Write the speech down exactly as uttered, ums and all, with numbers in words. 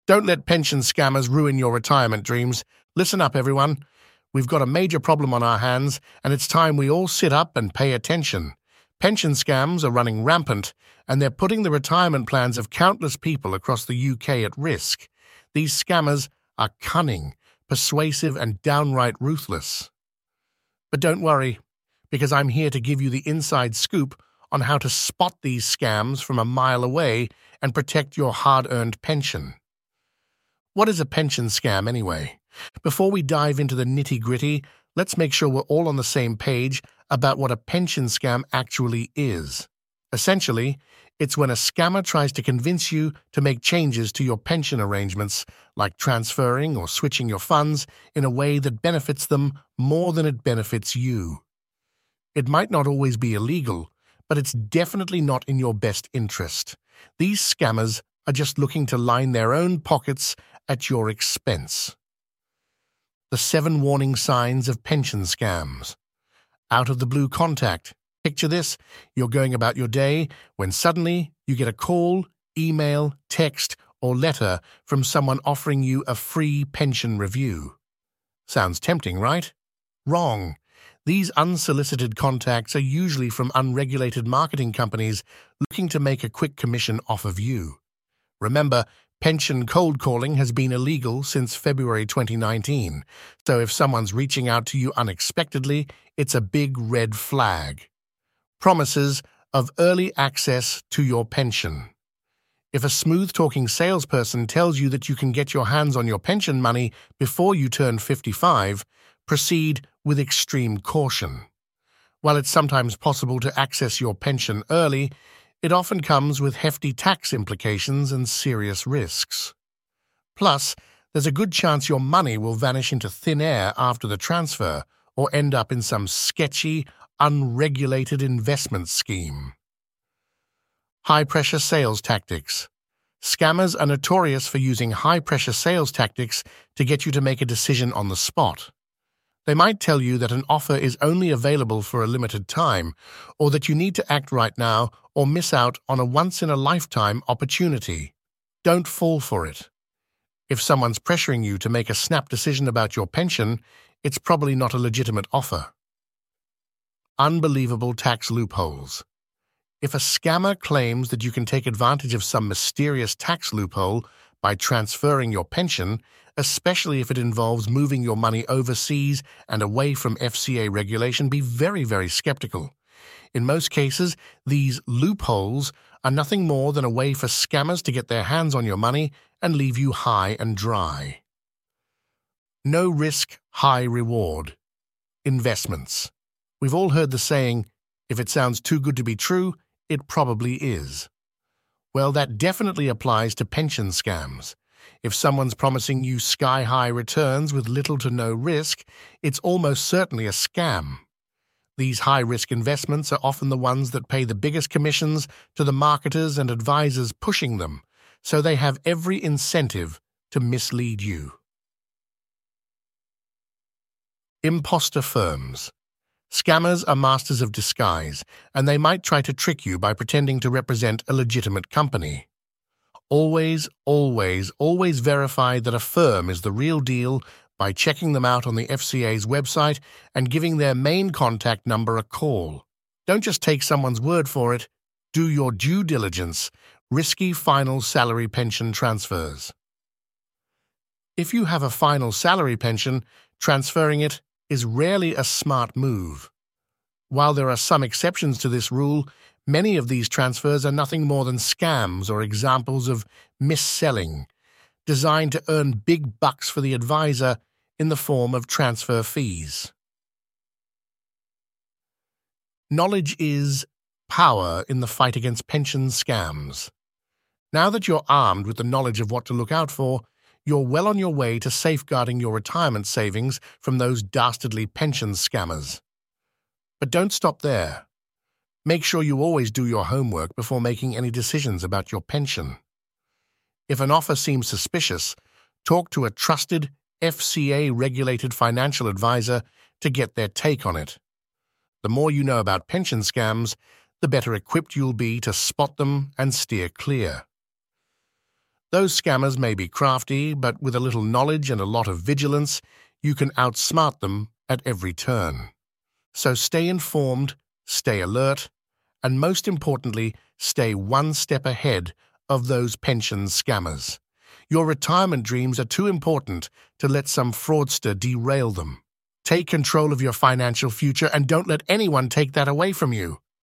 Don't let pension scammers ruin your retirement dreams. Listen up, everyone. We've got a major problem on our hands, and it's time we all sit up and pay attention. Pension scams are running rampant, and they're putting the retirement plans of countless people across the U K at risk. These scammers are cunning, persuasive, and downright ruthless. But don't worry, because I'm here to give you the inside scoop on how to spot these scams from a mile away and protect your hard-earned pension. What is a pension scam anyway? Before we dive into the nitty-gritty, let's make sure we're all on the same page about what a pension scam actually is. Essentially, it's when a scammer tries to convince you to make changes to your pension arrangements, like transferring or switching your funds in a way that benefits them more than it benefits you. It might not always be illegal, but it's definitely not in your best interest. These scammers are just looking to line their own pockets at your expense. The seven warning signs of pension scams. Out of the blue contact. Picture this, you're going about your day when suddenly you get a call, email, text, or letter from someone offering you a free pension review. Sounds tempting, right? Wrong. These unsolicited contacts are usually from unregulated marketing companies looking to make a quick commission off of you. Remember, pension cold calling has been illegal since February twenty nineteen, so if someone's reaching out to you unexpectedly, it's a big red flag. Promises of early access to your pension. If a smooth-talking salesperson tells you that you can get your hands on your pension money before you turn fifty-five, proceed with extreme caution. While it's sometimes possible to access your pension early, it often comes with hefty tax implications and serious risks. Plus, there's a good chance your money will vanish into thin air after the transfer or end up in some sketchy, unregulated investment scheme. High-pressure sales tactics. Scammers are notorious for using high-pressure sales tactics to get you to make a decision on the spot. They might tell you that an offer is only available for a limited time, or that you need to act right now or miss out on a once-in-a-lifetime opportunity. Don't fall for it. If someone's pressuring you to make a snap decision about your pension, it's probably not a legitimate offer. Unbelievable tax loopholes. If a scammer claims that you can take advantage of some mysterious tax loophole by transferring your pension, especially if it involves moving your money overseas and away from F C A regulation, be very, very skeptical. In most cases, these loopholes are nothing more than a way for scammers to get their hands on your money and leave you high and dry. No risk, high reward. Investments. We've all heard the saying, if it sounds too good to be true, it probably is. Well, that definitely applies to pension scams. If someone's promising you sky-high returns with little to no risk, it's almost certainly a scam. These high-risk investments are often the ones that pay the biggest commissions to the marketers and advisors pushing them, so they have every incentive to mislead you. Imposter firms. Scammers are masters of disguise, and they might try to trick you by pretending to represent a legitimate company. Always, always, always verify that a firm is the real deal by checking them out on the F C A's website and giving their main contact number a call. Don't just take someone's word for it. Do your due diligence. Risky final salary pension transfers. If you have a final salary pension, transferring it is rarely a smart move. While there are some exceptions to this rule, many of these transfers are nothing more than scams or examples of mis-selling, designed to earn big bucks for the advisor in the form of transfer fees. Knowledge is power in the fight against pension scams. Now that you're armed with the knowledge of what to look out for, you're well on your way to safeguarding your retirement savings from those dastardly pension scammers. But don't stop there. Make sure you always do your homework before making any decisions about your pension. If an offer seems suspicious, talk to a trusted F C A-regulated financial advisor to get their take on it. The more you know about pension scams, the better equipped you'll be to spot them and steer clear. Those scammers may be crafty, but with a little knowledge and a lot of vigilance, you can outsmart them at every turn. So stay informed, stay alert, and most importantly, stay one step ahead of those pension scammers. Your retirement dreams are too important to let some fraudster derail them. Take control of your financial future and don't let anyone take that away from you.